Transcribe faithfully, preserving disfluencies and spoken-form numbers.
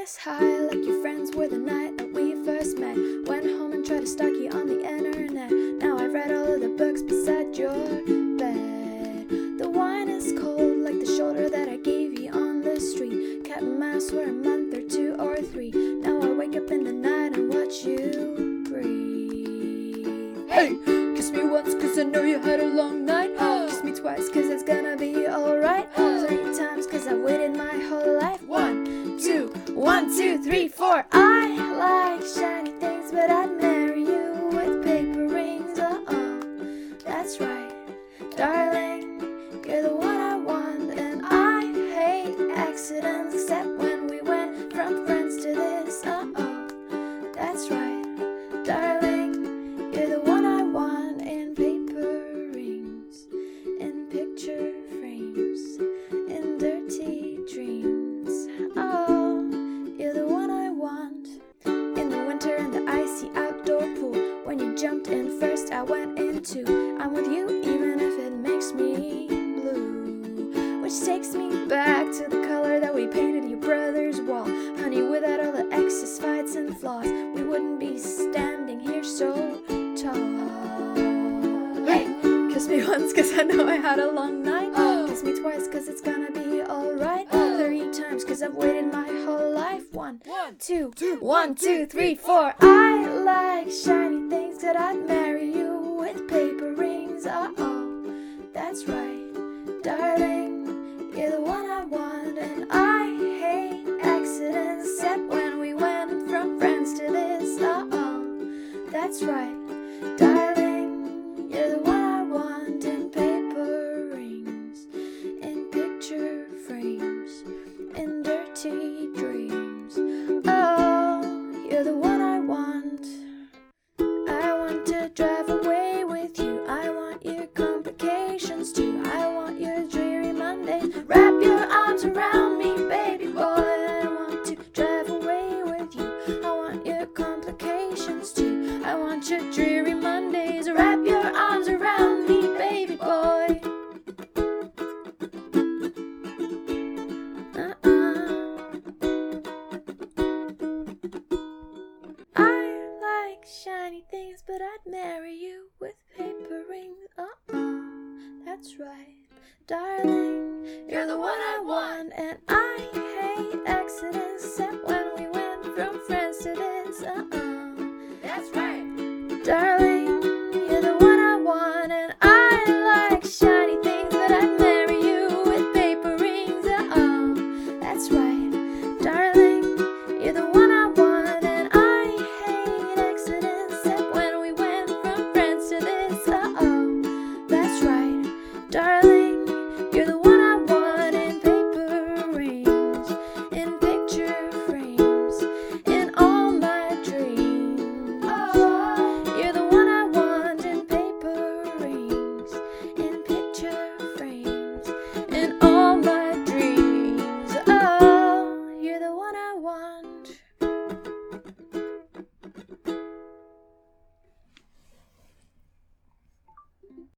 us high like your friends were the night that we first met. Went home and tried to stalk you on the internet. Now I've read all of the books beside your bed. The wine is cold like the shoulder that I gave you on the street. Kept mass for a month or two or three. Now I wake up in the night and watch you breathe. Hey! Kiss me once cause I know you had a long night. Kiss me twice cause it's gonna be alright. Three times cause I waited my whole life. One, two, one, two, three, four. I like shiny things but I'd marry you with paper rings. Uh-oh, that's right, darling, you're the one I want. And I hate accidents except when we went from friends to this. Uh-oh, that's right, darling, you're the one I want. In paper rings, in picture frames, in dirty dreams. Oh, you're the one I want. In the winter in the icy outdoor pool, when you jumped in first I went in too. I'm with you even if it makes me blue, which takes me back to the color that we painted your brother's wall. Honey, without all the excess fights and flaws, we wouldn't be standing here so tall. Hey! Kiss me once cause I know I had a long night. Kiss me twice cause it's gonna be alright. Three times cause I've waited my whole life. One, two, one, two, three, four. I like shiny things that I'd marry you with paper rings. Uh-oh, that's right, darling, you're the one I want. And I hate accidents except when we went from friends to this. Uh-oh, that's right, darling, you're the one I want. In paper rings, in picture frames, in dirty dreams. Oh, you're the one I want. I want to drive away with you. I want your complications too. I want your dreary Mondays. Wrap your arms around me, baby boy. I want to drive away with you. I want your complications too. I want your dreary Mondays. Wrap your arms around me, baby boy. Shiny things, but I'd marry you with paper rings. Uh-oh, that's right, darling, you're the one I want. And I